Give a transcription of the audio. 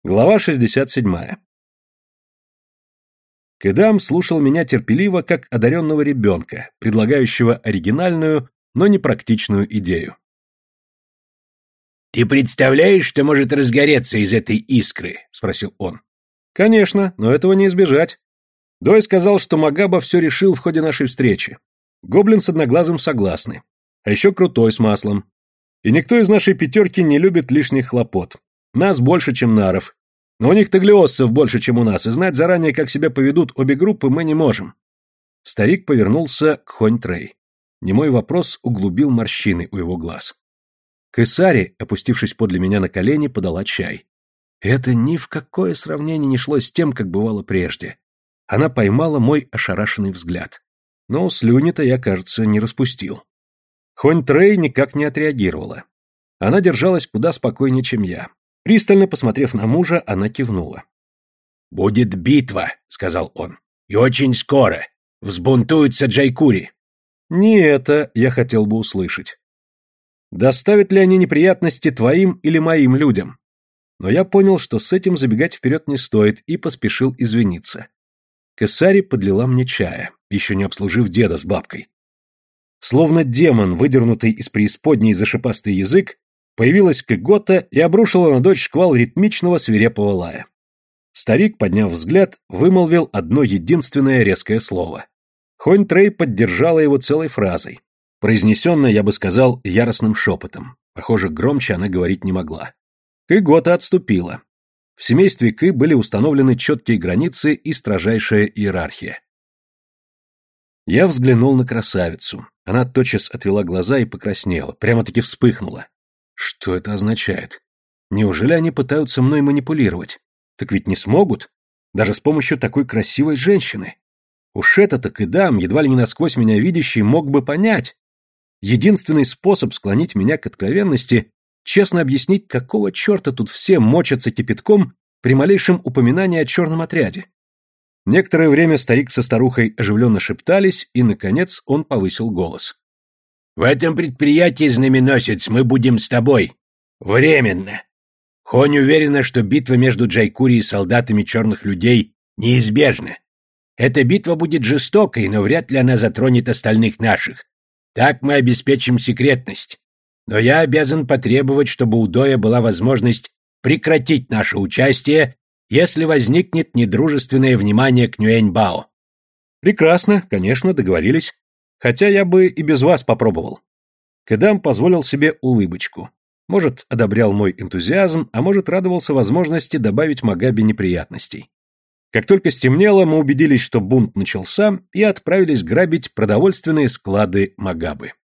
Глава 67. Кэдам слушал меня терпеливо, как одаренного ребенка, предлагающего оригинальную, но непрактичную идею. «Ты представляешь, что может разгореться из этой искры?» — спросил он. «Конечно, но этого не избежать. Дой сказал, что Магаба все решил в ходе нашей встречи. Гоблин с Одноглазым согласны. А еще Крутой с Маслом. И никто из нашей пятерки не любит лишних хлопот. Нас больше, чем наров. Но у них таглиоссов больше, чем у нас, и знать заранее, как себя поведут обе группы, мы не можем». Старик повернулся к Хонь-Трей. Немой вопрос углубил морщины у его глаз. Кесари, опустившись подле меня на колени, подала чай. Это ни в какое сравнение не шло с тем, как бывало прежде. Она поймала мой ошарашенный взгляд. Но слюни-то я, кажется, не распустил. Хонь-Трей никак не отреагировала. Она держалась куда спокойнее, чем я. Пристально посмотрев на мужа, она кивнула. «Будет битва», — сказал он. «И очень скоро. Взбунтуются джайкури». Не это я хотел бы услышать. Доставят ли они неприятности твоим или моим людям? Но я понял, что с этим забегать вперед не стоит, и поспешил извиниться. Кесари подлила мне чая, еще не обслужив деда с бабкой. Словно демон, выдернутый из преисподней за шипастый язык, появилась Кыгота и обрушила на дочь шквал ритмичного свирепого лая. Старик, подняв взгляд, вымолвил одно единственное резкое слово. Хонь-Трей поддержала его целой фразой, произнесенной, я бы сказал, яростным шепотом. Похоже, громче она говорить не могла. Кыгота отступила. В семействе Кы были установлены четкие границы и строжайшая иерархия. Я взглянул на красавицу. Она тотчас отвела глаза и покраснела, прямо-таки вспыхнула. Что это означает? Неужели они пытаются мной манипулировать? Так ведь не смогут. Даже с помощью такой красивой женщины. Уж это-то Кэдам, едва ли не насквозь меня видящий, мог бы понять. Единственный способ склонить меня к откровенности — честно объяснить, какого черта тут все мочатся кипятком при малейшем упоминании о черном отряде. Некоторое время старик со старухой оживленно шептались, и, наконец, он повысил голос. «В этом предприятии, знаменосец, мы будем с тобой. Временно. Хонь уверена, что битва между джайкури и солдатами черных людей неизбежна. Эта битва будет жестокой, но вряд ли она затронет остальных наших. Так мы обеспечим секретность. Но я обязан потребовать, чтобы у Доя была возможность прекратить наше участие, если возникнет недружественное внимание к Нюэньбао». Прекрасно, конечно, договорились. Хотя я бы и без вас попробовал. Кэдам позволил себе улыбочку. Может, одобрял мой энтузиазм, а может, радовался возможности добавить Магабе неприятностей. Как только стемнело, мы убедились, что бунт начался, и отправились грабить продовольственные склады Магабы.